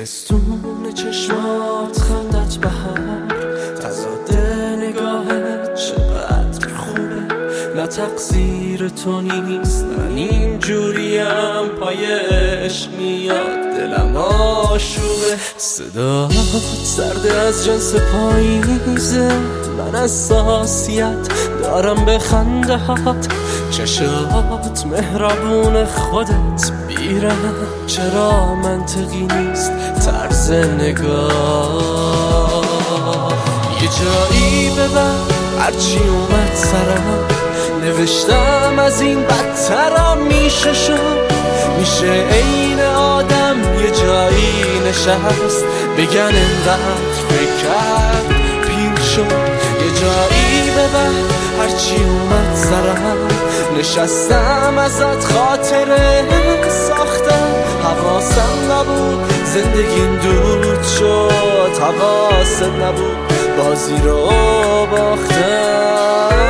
زمستون چشمات خندت بهار تضاد نگاهت چقدر خوبه نه تقصیر تو نیست من اینجوریم پای عشق میاد دلم آشوبه صدات سرده از جنس پاییزه من حساسیت دارم به خنده هات چشات مهربون خودت بیرم چرا منطقی نیست طرز نگاه یه جایی ببر هرچی اومد سرم نوشتم از این بدترم میشه شد میشه این آدم یه جایی نشست بگن انقدر فکر کرد پیر شد یه جایی ببر هرچی اومد سرم نشستم ازت خاطره ساختم حواسم نبود زندگیم دود شد حواست نبود بازی رو باختم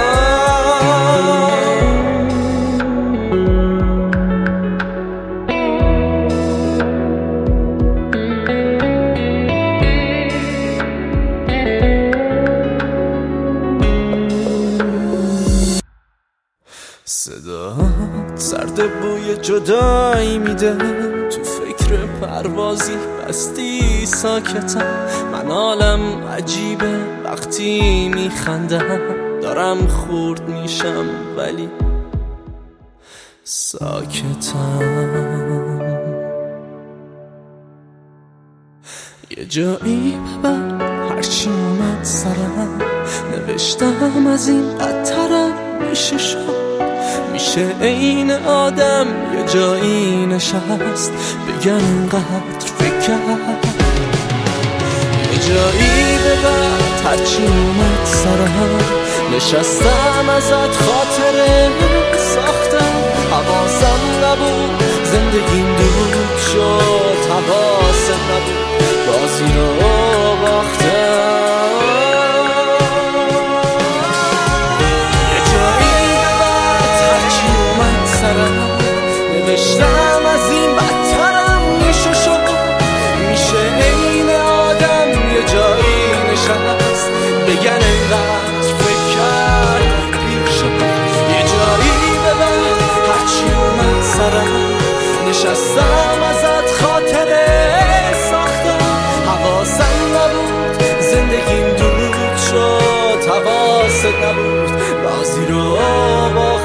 صدا سرد بوی جدایی میده تو فکر پروازی بستی ساکتم من حالم عجیبه وقتی میخندم دارم خورد میشم ولی ساکتم یه جایی ببر هرچی اومد سرم نوشتم از این بدترم میشه شد میشه این آدم یه جایی نشست بگن انقدر فکر کرد یه جایی ببر هرچی اومد سرم نشستم ازت خاطره ساختم حواسم نبود زندگیم دود شد حواست نبود بازی رو باختم نوشتم از این بدترم میشه شد میشه این آدم یه جایی نشست بگن انقدر فکر کرد پیر شد یه جایی ببر هرچی اومد سرم نشستم ازت خاطره ساختم حواسم نبود زندگیم دود شد حواست نبود بازی رو